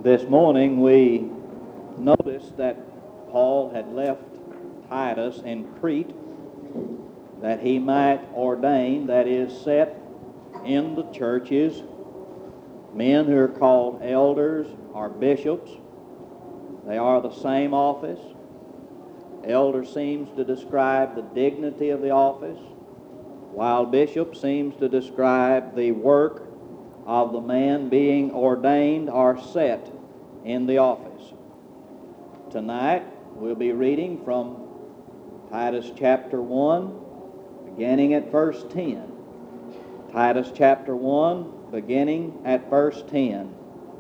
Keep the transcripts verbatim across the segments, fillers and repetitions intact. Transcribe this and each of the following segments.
This morning we noticed that Paul had left Titus in Crete that he might ordain, that is, set in the churches, men who are called elders or bishops. They are the same office. Elder seems to describe the dignity of the office, while bishop seems to describe the work of the man being ordained or set in the office. Tonight we'll be reading from Titus chapter one, beginning at verse ten. Titus chapter one, beginning at verse ten.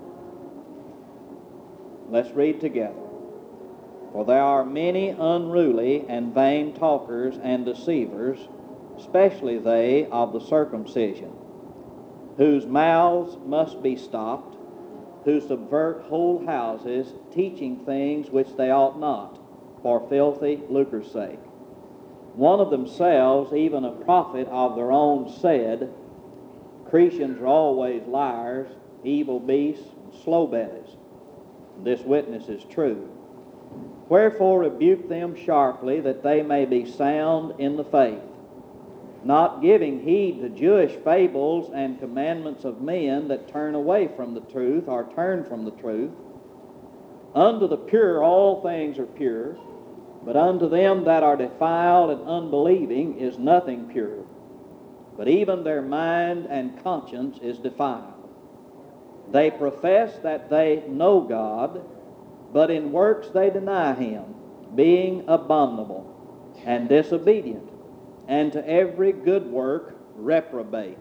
Let's read together. For there are many unruly and vain talkers and deceivers, especially they of the circumcision, whose mouths must be stopped, who subvert whole houses, teaching things which they ought not, for filthy lucre's sake. One of themselves, even a prophet of their own, said, Cretians are always liars, evil beasts, and slow bellies. This witness is true. Wherefore rebuke them sharply, that they may be sound in the faith, not giving heed to Jewish fables and commandments of men that turn away from the truth, or turn from the truth. Unto the pure all things are pure, but unto them that are defiled and unbelieving is nothing pure, but even their mind and conscience is defiled. They profess that they know God, but in works they deny him, being abominable and disobedient, and to every good work reprobate.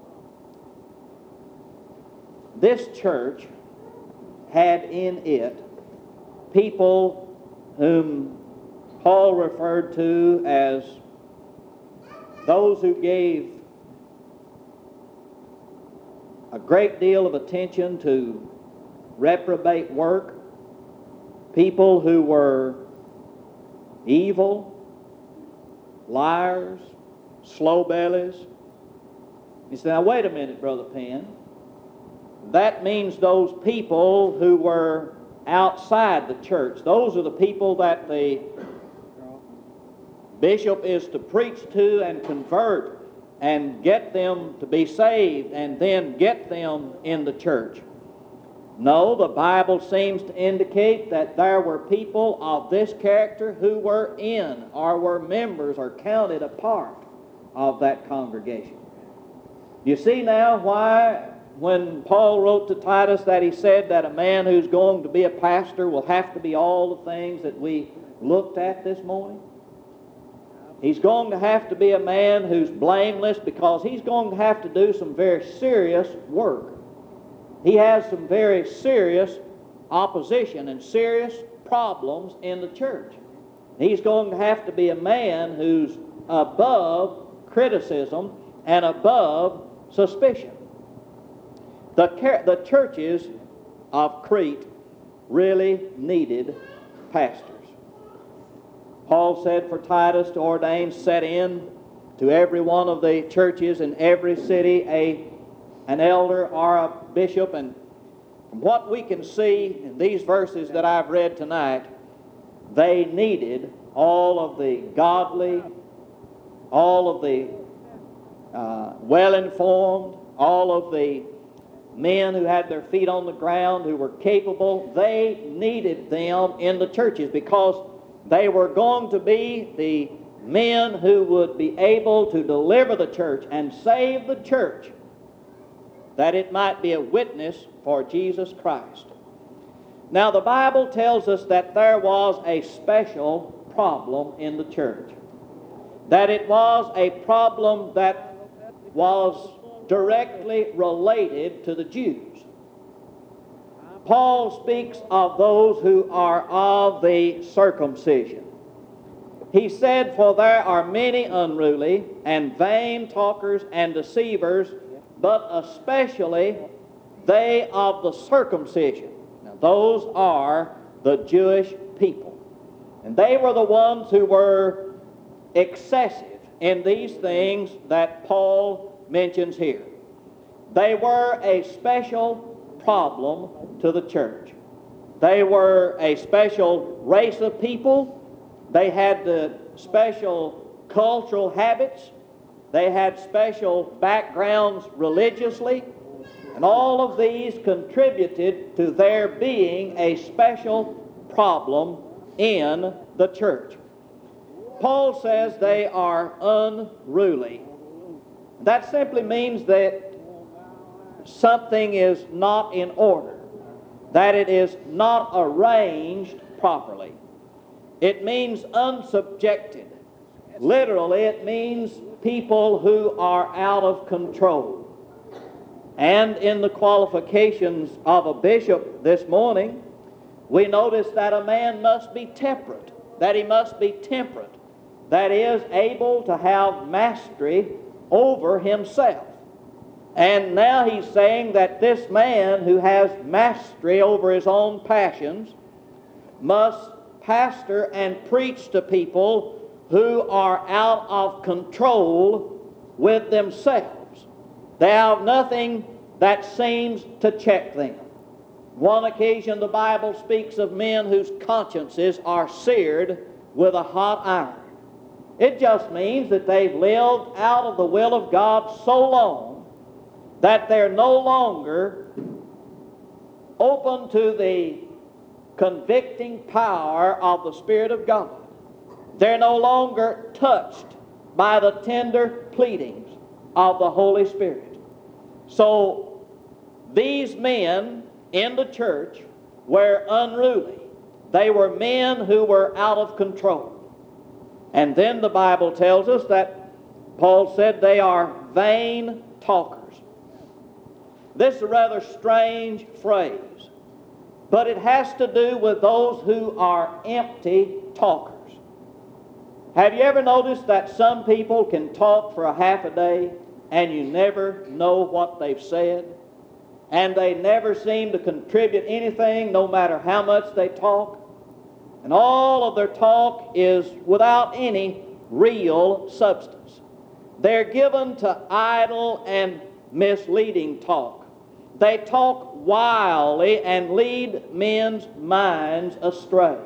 This church had in it people whom Paul referred to as those who gave a great deal of attention to reprobate work, people who were evil, liars, slow bellies. You say, now wait a minute, Brother Penn. That means those people who were outside the church. Those are the people that the bishop is to preach to and convert and get them to be saved and then get them in the church. No, the Bible seems to indicate that there were people of this character who were in or were members or counted a part of that congregation. You see now why when Paul wrote to Titus that he said that a man who's going to be a pastor will have to be all the things that we looked at this morning? He's going to have to be a man who's blameless, because he's going to have to do some very serious work. He has some very serious opposition and serious problems in the church. He's going to have to be a man who's above criticism and above suspicion. The, the churches of Crete really needed pastors. Paul said for Titus to ordain, set in to every one of the churches in every city a, an elder or a bishop. And from what we can see in these verses that I've read tonight, they needed all of the godly, all of the uh, well-informed, all of the men who had their feet on the ground, who were capable. They needed them in the churches, because they were going to be the men who would be able to deliver the church and save the church, that it might be a witness for Jesus Christ. Now, the Bible tells us that there was a special problem in the church, that it was a problem that was directly related to the Jews. Paul speaks of those who are of the circumcision. He said, for there are many unruly and vain talkers and deceivers, but especially they of the circumcision. Now, those are the Jewish people. And they were the ones who were excessive in these things that Paul mentions here. They were a special problem to the church. They were a special race of people. They had the special cultural habits. They had special backgrounds religiously. And all of these contributed to there being a special problem in the church. Paul says they are unruly. That simply means that something is not in order, that it is not arranged properly. It means unsubjected. Literally, it means people who are out of control. And in the qualifications of a bishop this morning, we notice that a man must be temperate, that he must be temperate, that is, able to have mastery over himself. And now he's saying that this man who has mastery over his own passions must pastor and preach to people who are out of control with themselves. They have nothing that seems to check them. One occasion the Bible speaks of men whose consciences are seared with a hot iron. It just means that they've lived out of the will of God so long that they're no longer open to the convicting power of the Spirit of God. They're no longer touched by the tender pleadings of the Holy Spirit. So these men in the church were unruly. They were men who were out of control. And then the Bible tells us that Paul said they are vain talkers. This is a rather strange phrase, but it has to do with those who are empty talkers. Have you ever noticed that some people can talk for a half a day and you never know what they've said? And they never seem to contribute anything no matter how much they talk? And all of their talk is without any real substance. They're given to idle and misleading talk. They talk wildly and lead men's minds astray.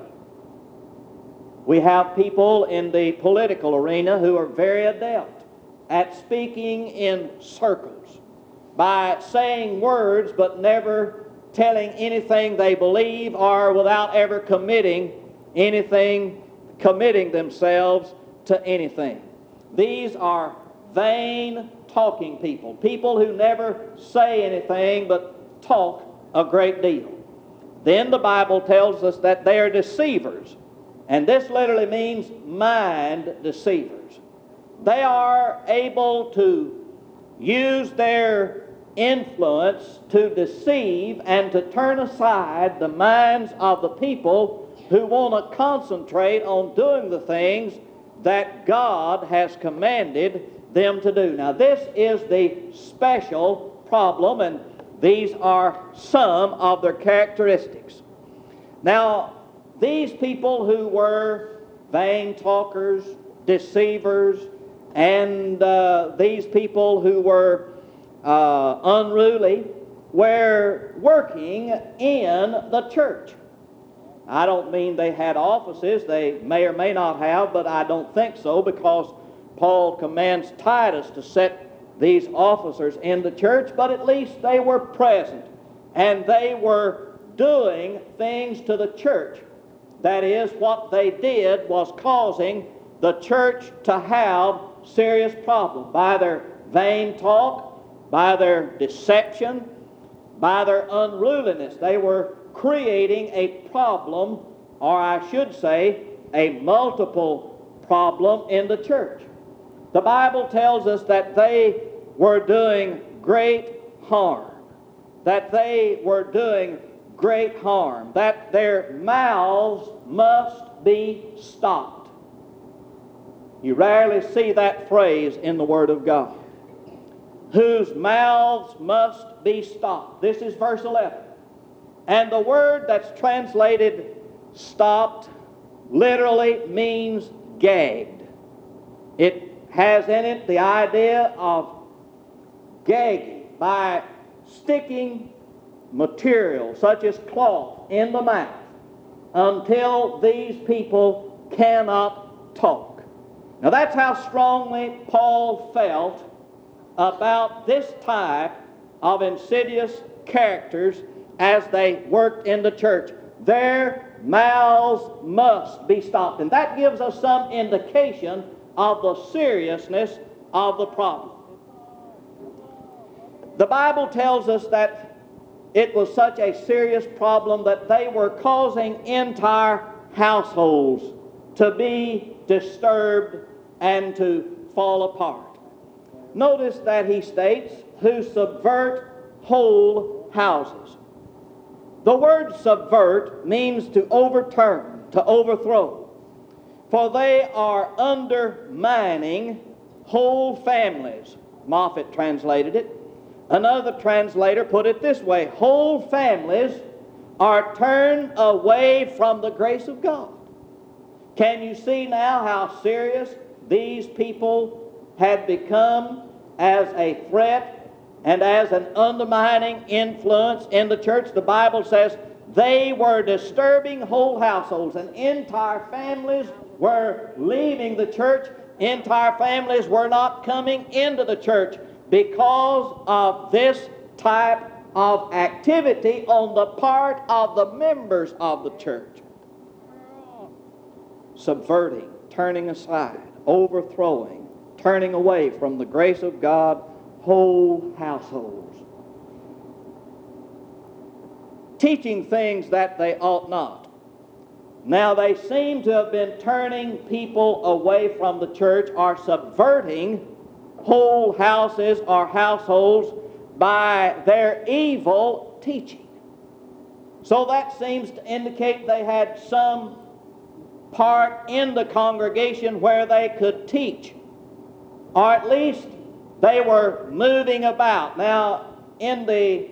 We have people in the political arena who are very adept at speaking in circles, by saying words but never telling anything they believe, or without ever committing anything, committing themselves to anything. These are vain talking people, people who never say anything but talk a great deal. Then the Bible tells us that they are deceivers, and this literally means mind deceivers. They are able to use their influence to deceive and to turn aside the minds of the people who want to concentrate on doing the things that God has commanded them to do. Now, this is the special problem, and these are some of their characteristics. Now, these people who were vain talkers, deceivers, and uh, these people who were uh, unruly were working in the church. I don't mean they had offices. They may or may not have, but I don't think so, because Paul commands Titus to set these officers in the church, but at least they were present, and they were doing things to the church. That is, what they did was causing the church to have serious problems by their vain talk, by their deception, by their unruliness. They were creating a problem, or I should say, a multiple problem in the church. The Bible tells us that they were doing great harm, that they were doing great harm, that their mouths must be stopped. You rarely see that phrase in the Word of God. Whose mouths must be stopped. This is verse eleven. And the word that's translated stopped literally means gagged. It has in it the idea of gagging by sticking material, such as cloth, in the mouth until these people cannot talk. Now that's how strongly Paul felt about this type of insidious characters as they worked in the church. Their mouths must be stopped. And that gives us some indication of the seriousness of the problem. The Bible tells us that it was such a serious problem that they were causing entire households to be disturbed and to fall apart. Notice that he states, who subvert whole houses. The word subvert means to overturn, to overthrow. For they are undermining whole families. Moffat translated it. Another translator put it this way: whole families are turned away from the grace of God. Can you see now how serious these people had become as a threat and as an undermining influence in the church? The Bible says they were disturbing whole households, and entire families were leaving the church. Entire families were not coming into the church because of this type of activity on the part of the members of the church. Subverting, turning aside, overthrowing, turning away from the grace of God, whole households. Teaching things that they ought not. Now they seem to have been turning people away from the church or subverting whole houses or households by their evil teaching. So that seems to indicate they had some part in the congregation where they could teach, or at least they were moving about. Now, in the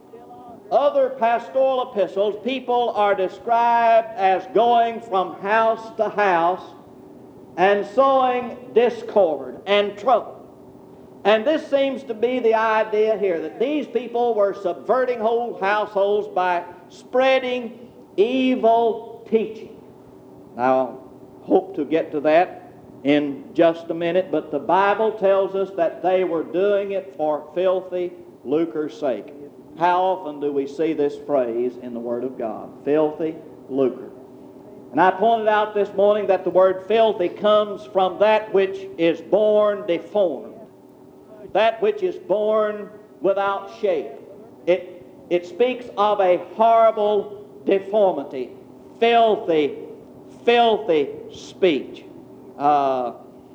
other pastoral epistles, people are described as going from house to house and sowing discord and trouble. And this seems to be the idea here, that these people were subverting whole households by spreading evil teaching. Now, I hope to get to that in just a minute, but the Bible tells us that they were doing it for filthy lucre's sake. How often do we see this phrase in the Word of God? Filthy lucre. And I pointed out this morning that the word filthy comes from that which is born deformed. That which is born without shape. It, it speaks of a horrible deformity. Filthy, filthy speech. Uh,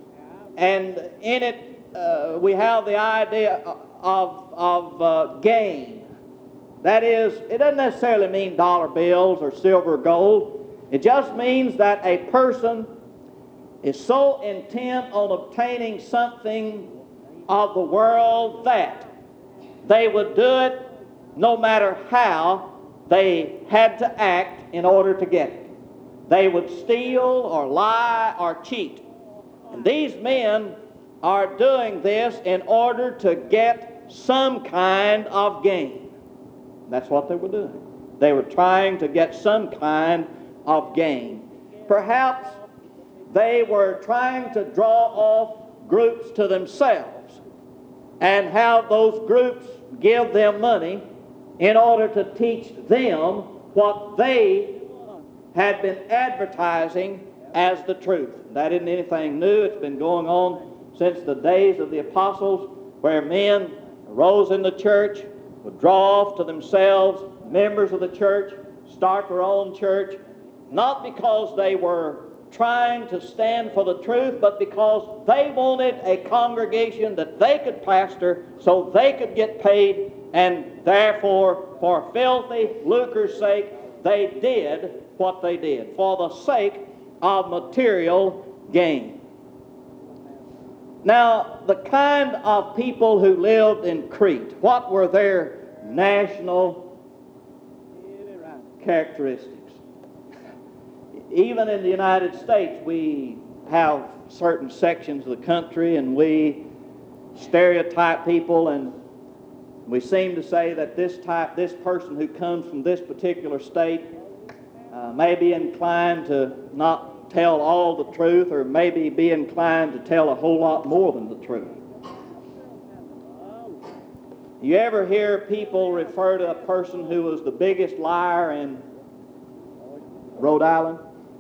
and in it, uh, we have the idea of, of uh, gain. That is, it doesn't necessarily mean dollar bills or silver or gold. It just means that a person is so intent on obtaining something of the world that they would do it no matter how they had to act in order to get it. They would steal or lie or cheat. And these men are doing this in order to get some kind of gain. That's what they were doing. They were trying to get some kind of gain. Perhaps they were trying to draw off groups to themselves and have those groups give them money in order to teach them what they had been advertising as the truth. That isn't anything new. It's been going on since the days of the apostles, where men arose in the church, would draw off to themselves members of the church, start their own church, not because they were trying to stand for the truth, but because they wanted a congregation that they could pastor so they could get paid, and therefore, for filthy lucre's sake, they did what they did, for the sake of material gain. Now, the kind of people who lived in Crete, what were their national characteristics? Even in the United States, we have certain sections of the country and we stereotype people, and We seem to say that this type, this person who comes from this particular state uh, may be inclined to not tell all the truth, or maybe be inclined to tell a whole lot more than the truth. You ever hear people refer to a person who was the biggest liar in Rhode Island?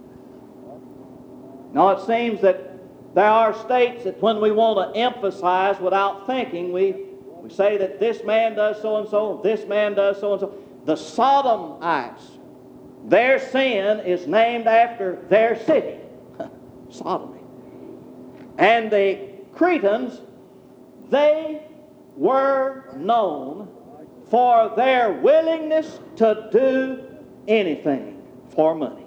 Now, it seems that there are states that when we want to emphasize without thinking, we, we say that this man does so-and-so, this man does so-and-so. The Sodomites, their sin is named after their city, Sodomy. And the Cretans, they were known for their willingness to do anything for money.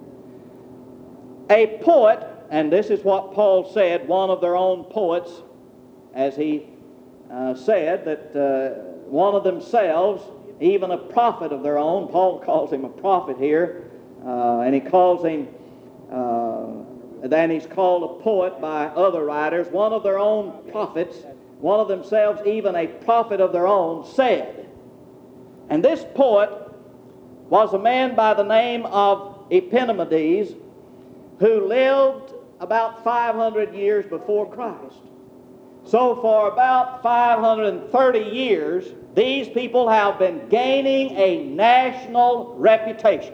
A poet, and this is what Paul said, one of their own poets, as he uh, said, that uh, one of themselves, even a prophet of their own, Paul calls him a prophet here, uh, and he calls him, uh, then he's called a poet by other writers, one of their own prophets, one of themselves, even a prophet of their own, said. And this poet was a man by the name of Epaminondas, who lived about five hundred years before Christ. So for about five hundred thirty years, these people have been gaining a national reputation.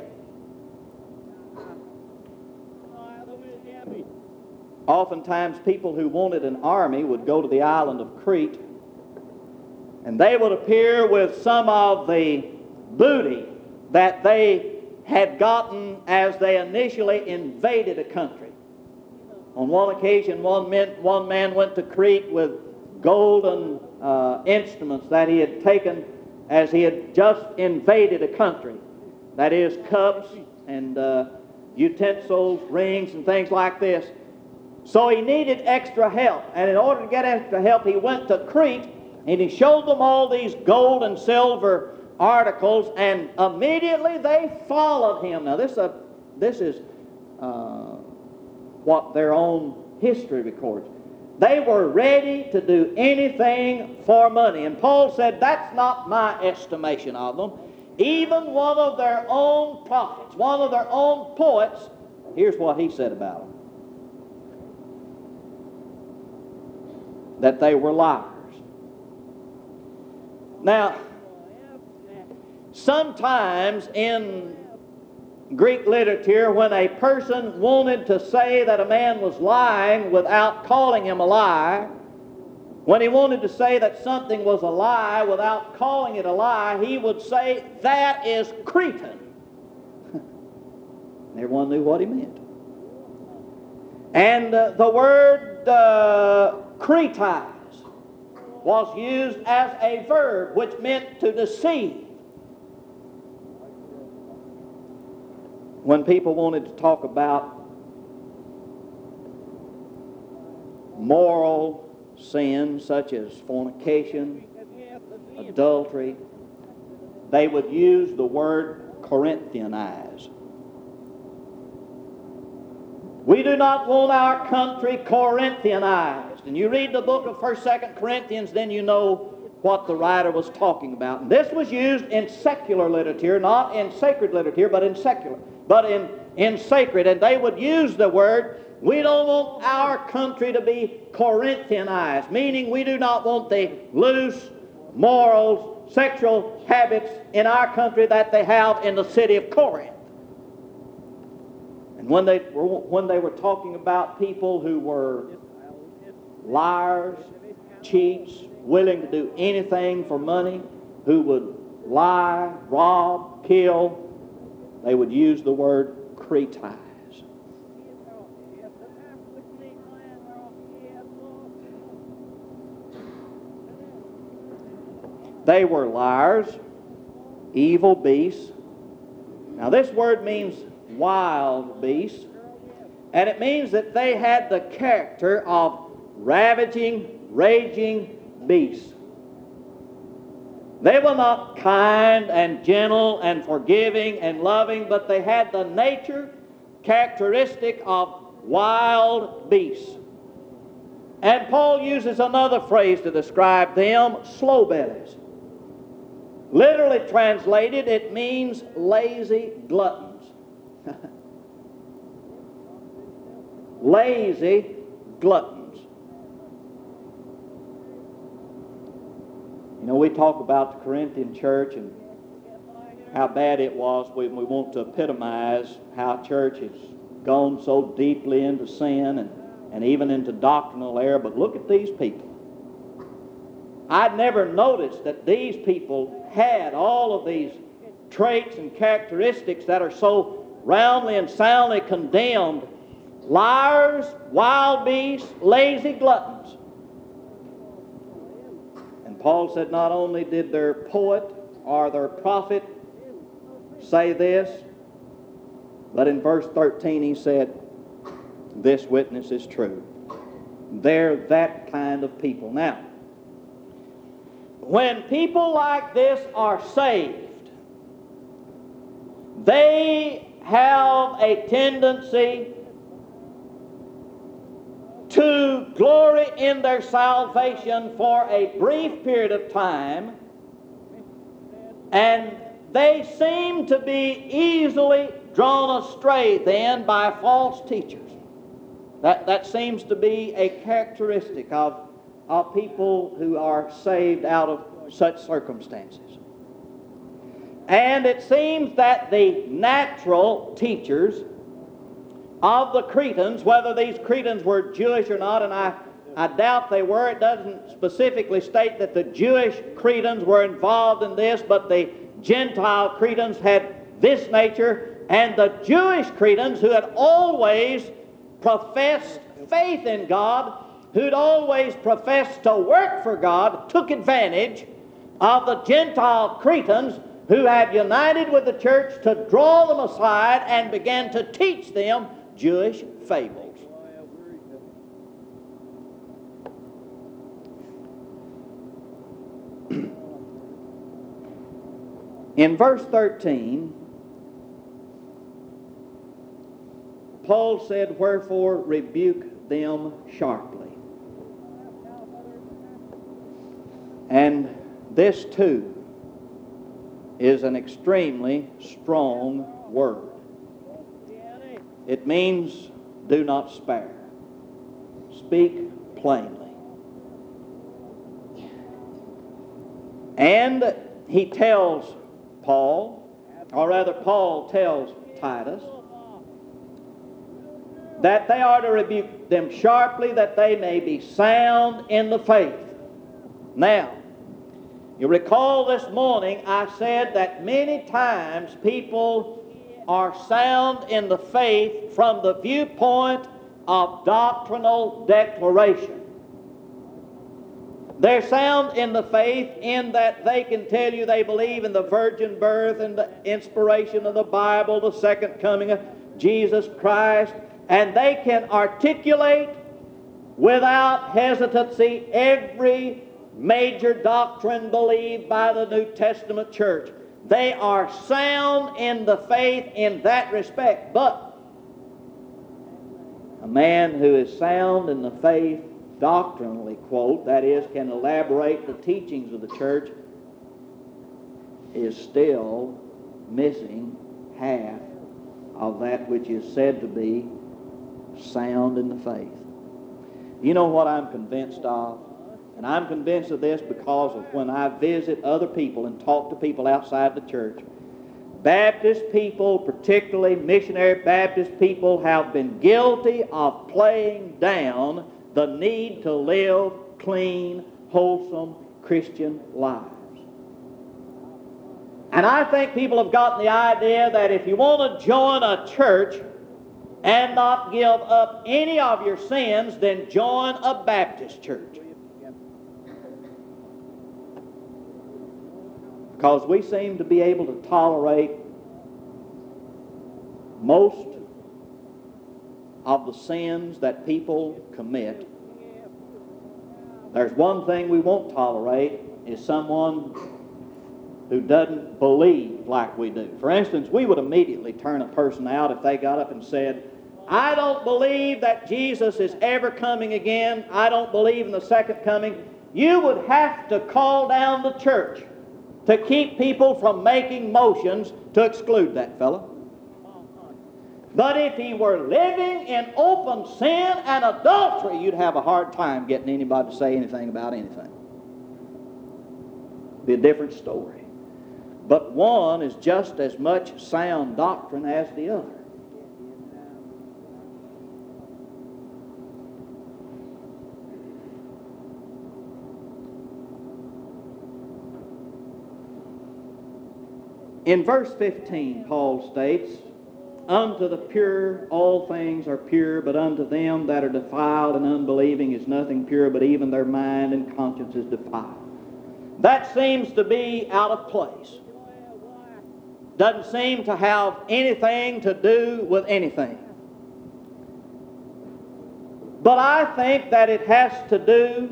Oftentimes, people who wanted an army would go to the island of Crete, and they would appear with some of the booty that they had gotten as they initially invaded a country. On one occasion, one man, one man went to Crete with golden uh, instruments that he had taken as he had just invaded a country. That is, cups and uh, utensils, rings, and things like this. So he needed extra help, and in order to get extra help, he went to Crete, and he showed them all these gold and silver articles, and immediately they followed him. Now, this, uh, this is uh, what their own history records. They were ready to do anything for money, and Paul said, that's not my estimation of them. Even one of their own prophets, one of their own poets, here's what he said about them. That they were liars. Now, sometimes in Greek literature, when a person wanted to say that a man was lying without calling him a liar, when he wanted to say that something was a lie without calling it a lie, he would say, that is Cretan. Everyone knew what he meant. And uh, the word uh, Cretize was used as a verb which meant to deceive. When people wanted to talk about moral sins such as fornication, adultery, they would use the word Corinthianize. We do not want our country Corinthianized. And you read the book of First, Second Corinthians, then you know what the writer was talking about. And this was used in secular literature, not in sacred literature, but in secular, but in, in sacred. And they would use the word, we don't want our country to be Corinthianized, meaning we do not want the loose morals, sexual habits in our country that they have in the city of Corinth. And when they were, when they were talking about people who were liars, cheats, willing to do anything for money, who would lie, rob, kill, they would use the word Cretize. They were liars, evil beasts. Now this word means wild beasts, and it means that they had the character of ravaging, raging beasts. They were not kind and gentle and forgiving and loving, but they had the nature, characteristic of wild beasts. And Paul uses another phrase to describe them, slow bellies. Literally translated, it means lazy gluttons. Lazy gluttons. You know, we talk about the Corinthian church and how bad it was when we want to epitomize how church has gone so deeply into sin and, and even into doctrinal error. But look at these people. I'd never noticed that these people had all of these traits and characteristics that are so roundly and soundly condemned. Liars, wild beasts, lazy gluttons. And Paul said not only did their poet or their prophet say this, but in verse thirteen he said, this witness is true. They're that kind of people. Now, when people like this are saved, they have a tendency to glory in their salvation for a brief period of time, and they seem to be easily drawn astray then by false teachers. That, that seems to be a characteristic of, of people who are saved out of such circumstances. And it seems that the natural teachers of the Cretans, whether these Cretans were Jewish or not, and I, I doubt they were. It doesn't specifically state that the Jewish Cretans were involved in this, but the Gentile Cretans had this nature, and the Jewish Cretans, who had always professed faith in God, who'd always professed to work for God, took advantage of the Gentile Cretans who had united with the church to draw them aside and began to teach them Jewish fables. In verse thirteen, Paul said, wherefore rebuke them sharply. And this too is an extremely strong word. It means do not spare. Speak plainly. And he tells Paul, or rather Paul tells Titus, that they are to rebuke them sharply, that they may be sound in the faith. Now, you recall this morning I said that many times people are sound in the faith from the viewpoint of doctrinal declaration. They're sound in the faith in that they can tell you they believe in the virgin birth and the inspiration of the Bible, the second coming of Jesus Christ, and they can articulate without hesitancy every major doctrine believed by the New Testament church. They are sound in the faith in that respect. But a man who is sound in the faith doctrinally, quote, that is, can elaborate the teachings of the church, is still missing half of that which is said to be sound in the faith. You know what I'm convinced of? And I'm convinced of this because of when I visit other people and talk to people outside the church. Baptist people, particularly missionary Baptist people, have been guilty of playing down the need to live clean, wholesome Christian lives. And I think people have gotten the idea that if you want to join a church and not give up any of your sins, then join a Baptist church. Because we seem to be able to tolerate most of the sins that people commit. There's one thing we won't tolerate, is someone who doesn't believe like we do. For instance, we would immediately turn a person out if they got up and said, I don't believe that Jesus is ever coming again. I don't believe in the second coming. You would have to call down the church. to keep people from making motions to exclude that fellow. But if he were living in open sin and adultery, you'd have a hard time getting anybody to say anything about anything. Be a different story. But one is just as much sound doctrine as the other. In verse fifteen, Paul states, "Unto the pure all things are pure, but unto them that are defiled and unbelieving is nothing pure, but even their mind and conscience is defiled." That seems to be out of place. Doesn't seem to have anything to do with anything. But I think that it has to do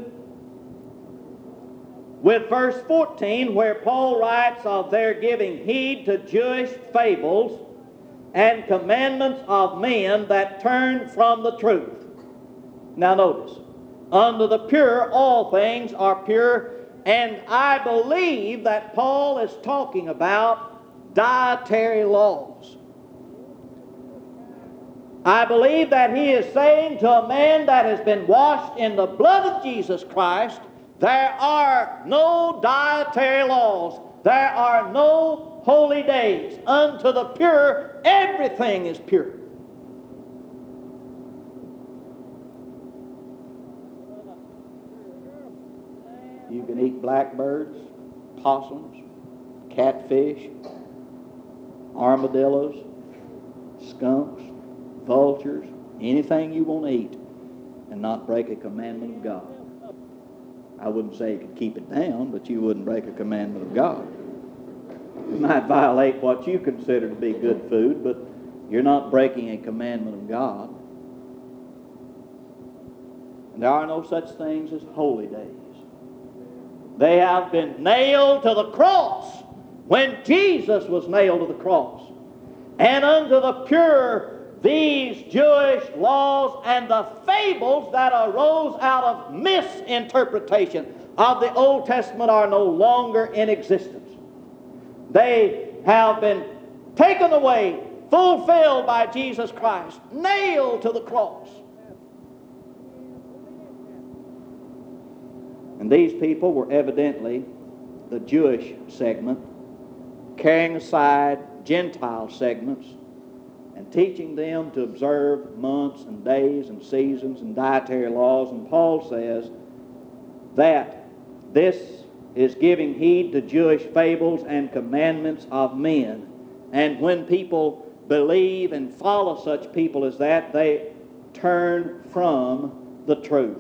with verse fourteen, where Paul writes of their giving heed to Jewish fables and commandments of men that turn from the truth. Now notice, unto the pure all things are pure, and I believe that Paul is talking about dietary laws. I believe that he is saying to a man that has been washed in the blood of Jesus Christ, there are no dietary laws. There are no holy days. Unto the pure, everything is pure. You can eat blackbirds, possums, catfish, armadillos, skunks, vultures, anything you want to eat, and not break a commandment of God. I wouldn't say you could keep it down, but you wouldn't break a commandment of God. You might violate what you consider to be good food, but you're not breaking a commandment of God. And there are no such things as holy days. They have been nailed to the cross when Jesus was nailed to the cross. And unto the pure, these Jewish laws and the fables that arose out of misinterpretation of the Old Testament are no longer in existence. They have been taken away, fulfilled by Jesus Christ, nailed to the cross. And these people were evidently the Jewish segment, carrying aside Gentile segments and teaching them to observe months and days and seasons and dietary laws. And Paul says that this is giving heed to Jewish fables and commandments of men. And when people believe and follow such people as that, they turn from the truth.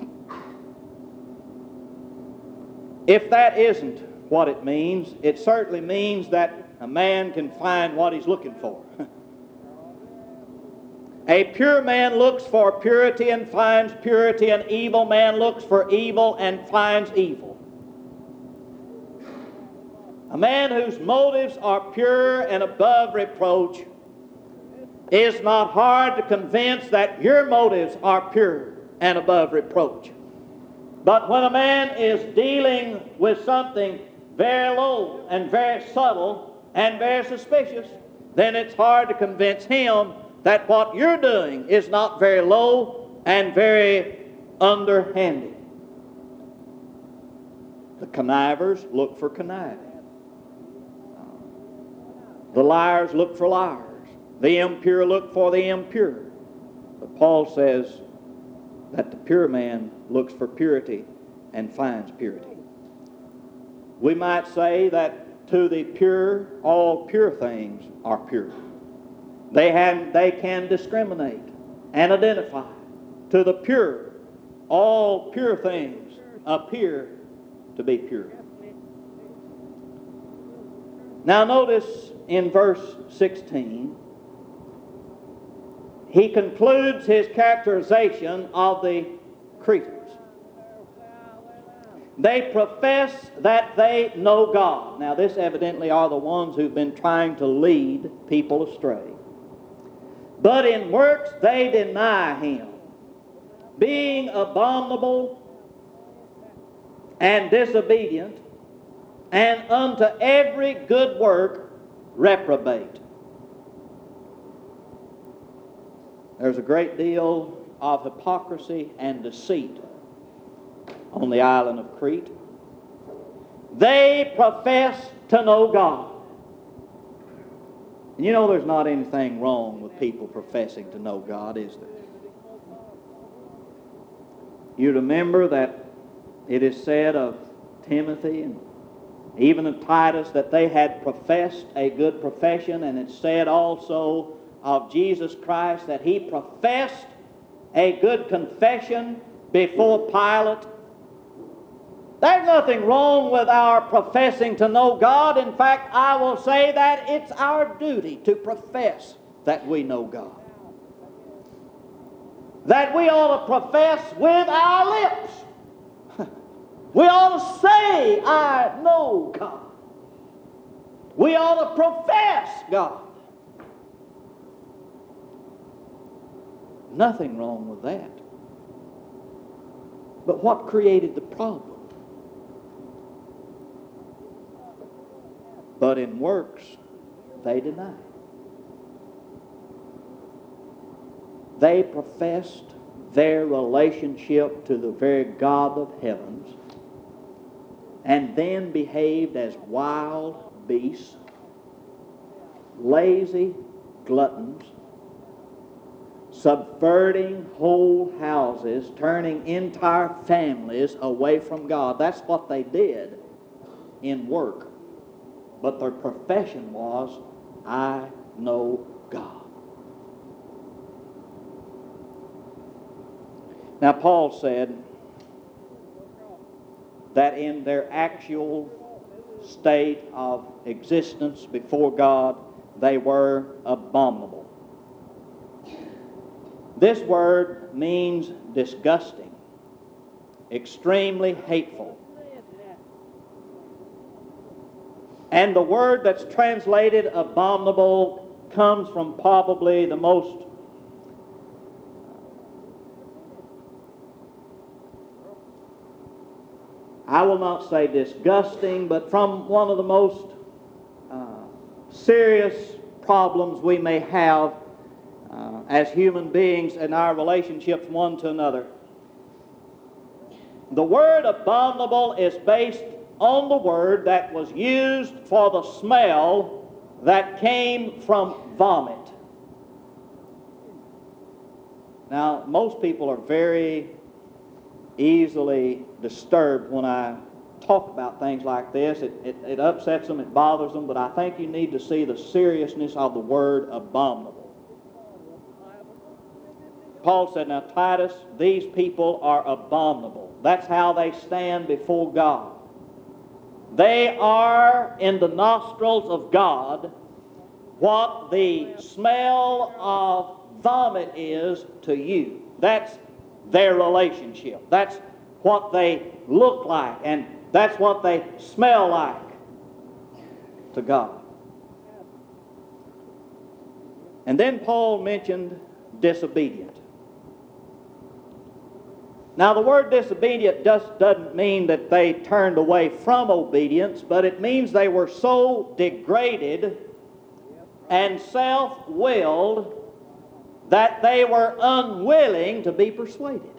If that isn't what it means, it certainly means that a man can find what he's looking for. A pure man looks for purity and finds purity. An evil man looks for evil and finds evil. A man whose motives are pure and above reproach is not hard to convince that your motives are pure and above reproach. But when a man is dealing with something very low and very subtle and very suspicious, then it's hard to convince him that what you're doing is not very low and very underhanded. The connivers look for conniving. The liars look for liars. The impure look for the impure. But Paul says that the pure man looks for purity and finds purity. We might say that to the pure, all pure things are pure. They, have, they can discriminate and identify. To the pure, all pure things appear to be pure. Now notice in verse sixteen, he concludes his characterization of the Cretans. They profess that they know God. Now this evidently are the ones who've been trying to lead people astray. But in works they deny Him, being abominable and disobedient, and unto every good work reprobate. There's a great deal of hypocrisy and deceit on the island of Crete. They profess to know God. And you know there's not anything wrong with people professing to know God, is there? You remember that it is said of Timothy and even of Titus that they had professed a good profession, and it's said also of Jesus Christ that he professed a good confession before Pilate. There's nothing wrong with our professing to know God. In fact, I will say that it's our duty to profess that we know God. That we ought to profess with our lips. We ought to say, I know God. We ought to profess God. Nothing wrong with that. But what created the problem? But in works, they denied. They professed their relationship to the very God of heavens and then behaved as wild beasts, lazy gluttons, subverting whole houses, turning entire families away from God. That's what they did in work. But their profession was, I know God. Now, Paul said that in their actual state of existence before God, they were abominable. This word means disgusting, extremely hateful. And the word that's translated abominable comes from probably the most I will not say disgusting, but from one of the most uh, serious problems we may have uh, as human beings in our relationships one to another. The word abominable is based on the word that was used for the smell that came from vomit. Now, most people are very easily disturbed when I talk about things like this. It, it, it upsets them, it bothers them, but I think you need to see the seriousness of the word abominable. Paul said, now Titus, these people are abominable. That's how they stand before God. They are in the nostrils of God what the smell of vomit is to you. That's their relationship. That's what they look like, and that's what they smell like to God. And then Paul mentioned disobedient. Now, the word disobedient just doesn't mean that they turned away from obedience, but it means they were so degraded and self-willed that they were unwilling to be persuaded.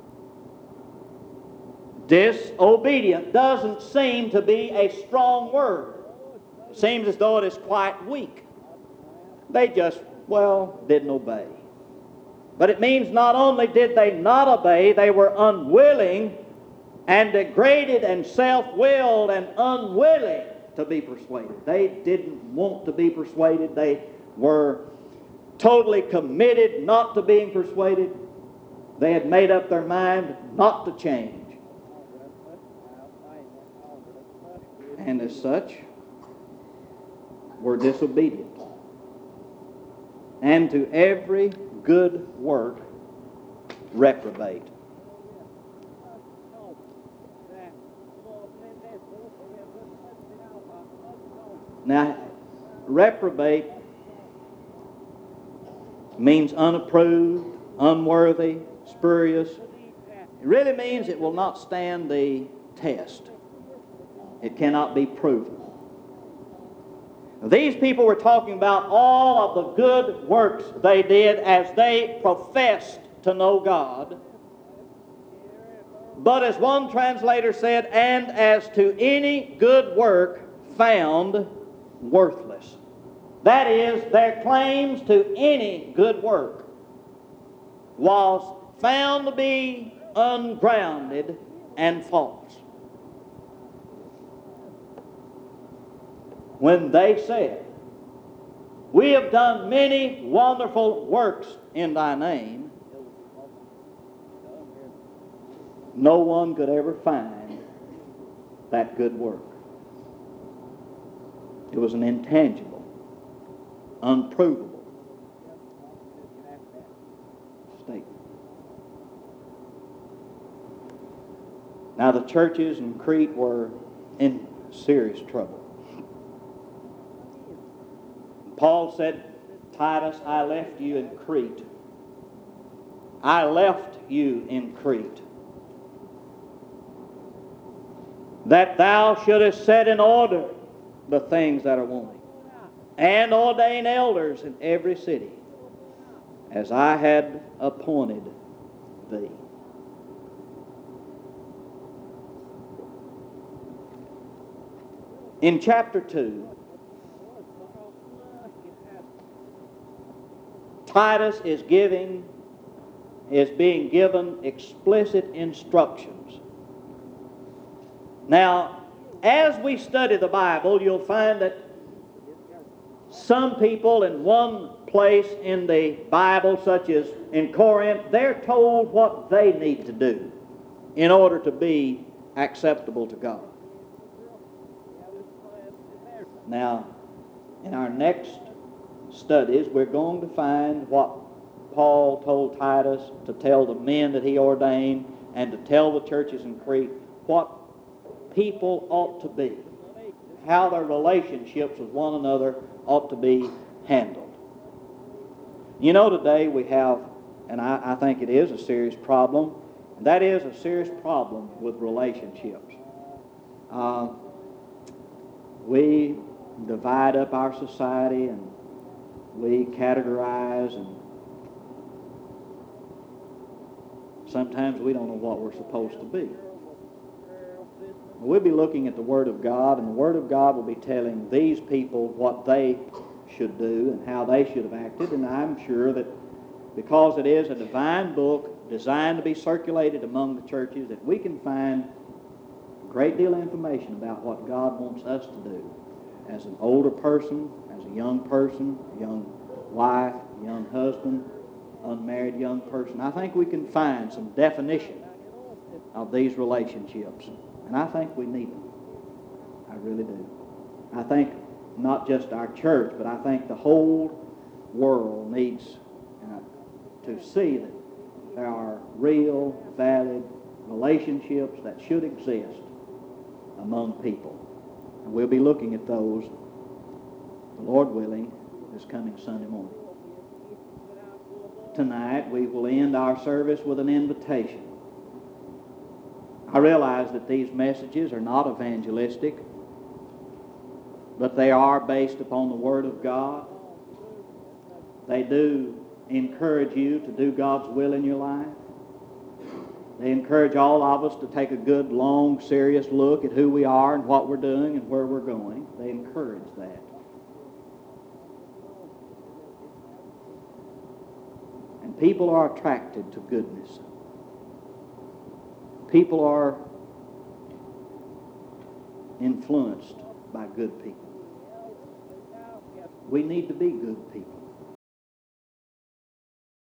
Disobedient doesn't seem to be a strong word. It seems as though it is quite weak. They just, well, didn't obey. But it means not only did they not obey, they were unwilling and degraded and self-willed and unwilling to be persuaded. They didn't want to be persuaded. They were totally committed not to being persuaded. They had made up their mind not to change. And as such, were disobedient. And to every good work reprobate. Now, reprobate means unapproved, unworthy, spurious. It really means it will not stand the test. It cannot be proven. These people were talking about all of the good works they did as they professed to know God. But as one translator said, and as to any good work found worthless. That is, their claims to any good work was found to be ungrounded and false. When they said, "We have done many wonderful works in thy name," no one could ever find that good work. It was an intangible, unprovable statement. Now the churches in Crete were in serious trouble. Paul said, "Titus, I left you in Crete. I left you in Crete, that thou shouldest set in order the things that are wanting, and ordain elders in every city, as I had appointed thee." In chapter two, Titus is giving, is being given explicit instructions. Now, as we study the Bible, you'll find that some people in one place in the Bible, such as in Corinth, they're told what they need to do in order to be acceptable to God. Now, in our next studies, we're going to find what Paul told Titus to tell the men that he ordained and to tell the churches in Crete what people ought to be, how their relationships with one another ought to be handled. You know, today we have, and I, I think it is a serious problem, and that is a serious problem with relationships. Uh, we divide up our society and we categorize, and sometimes we don't know what we're supposed to be. We'll be looking at the Word of God, and the Word of God will be telling these people what they should do and how they should have acted, and I'm sure that because it is a divine book designed to be circulated among the churches, that we can find a great deal of information about what God wants us to do as an older person, as a young person, a young wife, a young husband, unmarried young person. I think we can find some definition of these relationships, and I think we need them. I really do. I think not just our church, but I think the whole world needs uh, to see that there are real, valid relationships that should exist among people. And we'll be looking at those, the Lord willing, this coming Sunday morning. Tonight we will end our service with an invitation. I realize that these messages are not evangelistic, but they are based upon the Word of God. They do encourage you to do God's will in your life. They encourage all of us to take a good, long, serious look at who we are and what we're doing and where we're going. They encourage that. And people are attracted to goodness. People are influenced by good people. We need to be good people.